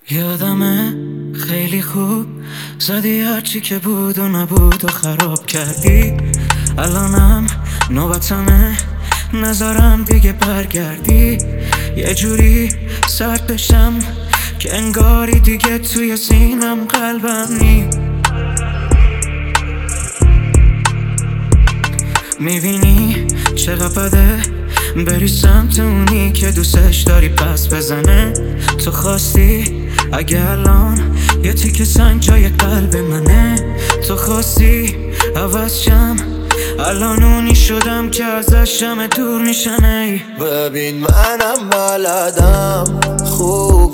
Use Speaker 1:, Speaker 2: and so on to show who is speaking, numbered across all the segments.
Speaker 1: یادمه خیلی خوب زدی هرچی که بود و نبود و خراب کردی. الانم نوبتمه نذارم دیگه برگردی. یه جوری سرد بشم که انگاری دیگه توی سینم قلبم نی. میبینی چقدر بده بری سمت اونی که دوستش داری پس بزنه. تو خواستی اگه الان یه تیکه سنگ جای قلب منه. تو خواستی عوض شم الان اونی شدم که ازش همه دور میشنه.
Speaker 2: ببین منم بلدم خوب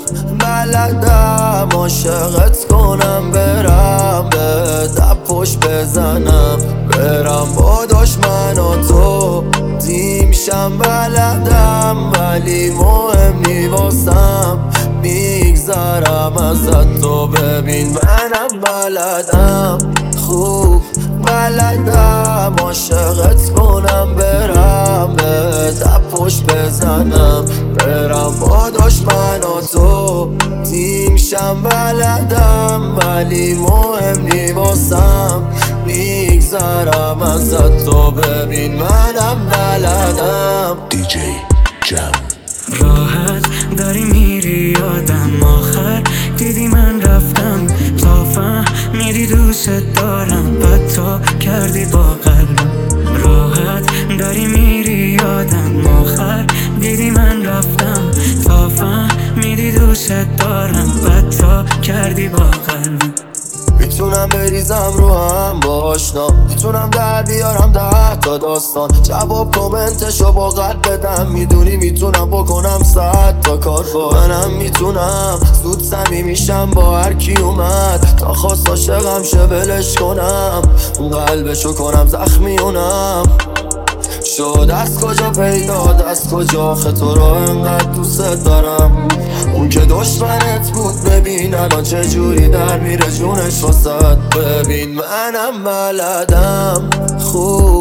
Speaker 2: بلدم عاشقت کنم برم به پشت بزنم برم با دشمن و تو تیمشم بلدم ولی مهم نی واسم میگذرم ازت. تو ببین منم بلدم خوب بلدم عاشقت کنم برم به پشت بزنم برم با دشمن و تو تیمشم بلدم ولی مهم نی واسم میگذرم ازت. تو ببین منم بلدم
Speaker 3: DJ جم.
Speaker 1: راحت داری میری یادم آخر دیدی من رفتم تا فهمیدی دوست دارم بعد تو کردی با قلبم. راحت داری میری یادم آخر دیدی من رفتم تا فهمیدی دوست دارم بعد تو کردی با قلبم.
Speaker 2: میتونم بریزم رو هم با آشنا میتونم در بیارم 10 تا داستان جواب کامنتشو با قلب بدم میدونی میتونم بکنم 100 تا کار با منم میتونم زود صمیمی میشم با هر کی اومد تا خواست عاشقم شه ولش کنم اون قلبشو کنم زخمی اونم شد از کجا پیدا از کجا آخه تو رو انقدر دوست دارم. اون که دشمنت بود ببین الان چجوری در میره جونش واسد. ببین منم بلدم خوب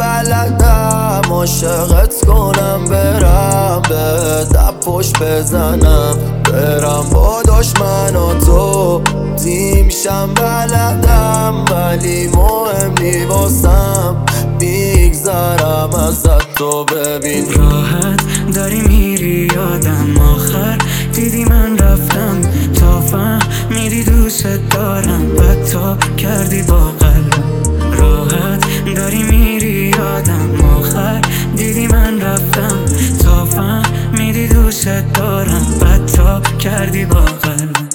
Speaker 2: بلدم عاشقت کنم برم به پشت بزنم برم با دشمن و تو تیمشم بلدم ولی مهم نی واسم میگذرم ازت. تو ببین
Speaker 1: راحت داری میری یادم آخر دیدی من رفتم تا فهمیدی دوست دارم بعد تو کردی با قلبم. راحت داری میری یادم آخر دیدی من رفتم تا فهمیدی دوست دارم بعد تو کردی با قلبم.